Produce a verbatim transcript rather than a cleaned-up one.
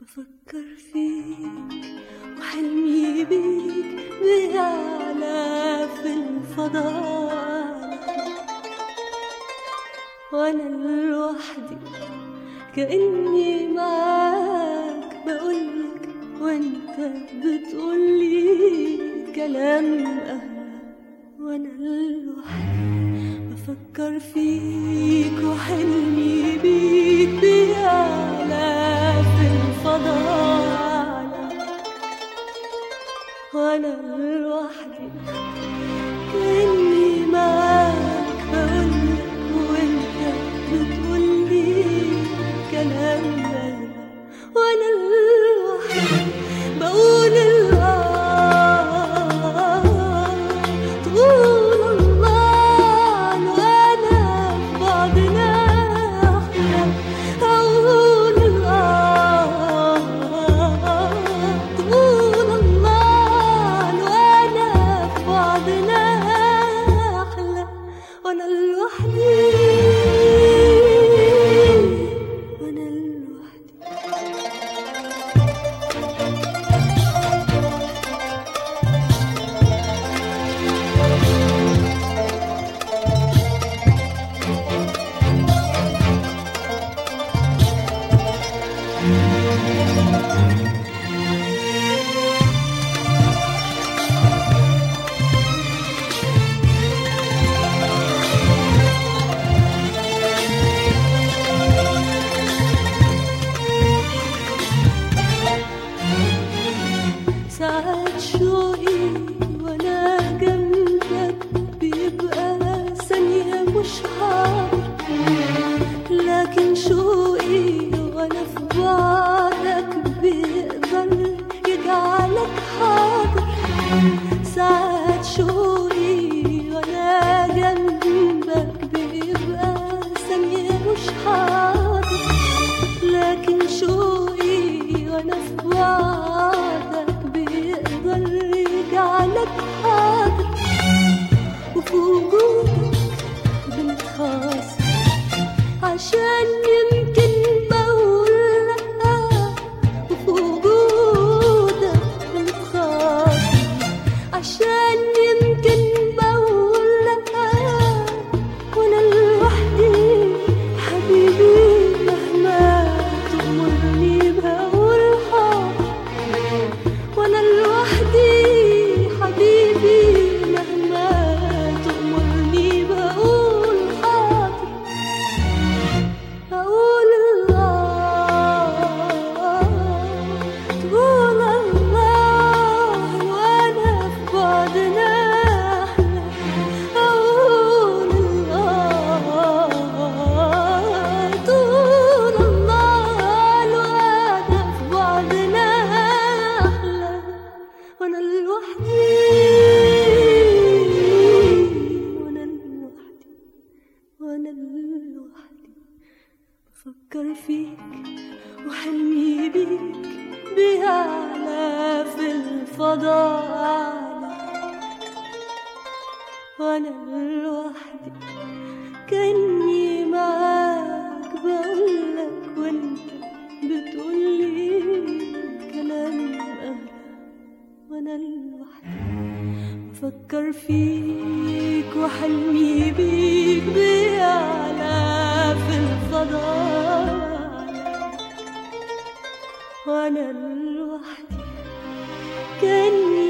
بفكر فيك وحلمي بيك بيعلى في الفضاء، وانا لوحدي كأني معاك بقولك وانت بتقولي كلام أهلا. وانا لوحدي بفكر فيك وحلمي بيك بيعلى في الفضاء، وانا لوحدي كأني معاك بقولك وانت بتقولي كلام أهلا. وانا لوحدي بقول الآه طول الله، وانا في بعضنا أحلى. أقول الآه طول الله، وانا في بعضنا أحلى. وانا لوحدي وانا لوحدي. ساعات شوقي وانا جنبك بيبقى ثانية مش حاضر، لكن شوقي وانا في بعدك بيقدر يجعلك حاضر. ساعات شوقي وانا جنبك بيبقى ثانية مش حاضر، لكن شوقي وانا في بعدك بيقدر يجعلك حاضر. وفي وجودك بنتخاصم عشان يمكن بقول لأ، وفي وجودك بنتخاصم عشان يمكن بقول لأ. وانا لوحدي حبيبي مهما تأمرني بقول حاضر. وانا لوحدي حبيبي مهما تأمرني بقول حاضر. أقول الله تقول الله، وانا في بعدنا أحلى. أقول الله تقول الله، وانا في بعدنا أحلى. وانا لوحدي وانا لوحدي وانا لوحدي بفكر فيك وحلمي بيك بيعلى في الفضاء، وانا لوحدي كأني معاك بقولك وانت بتقولي كلام أهلا. وانا لوحدي بفكر فيك وحلمي بيك بيعلى في الفضاء، وانا لوحدي كأني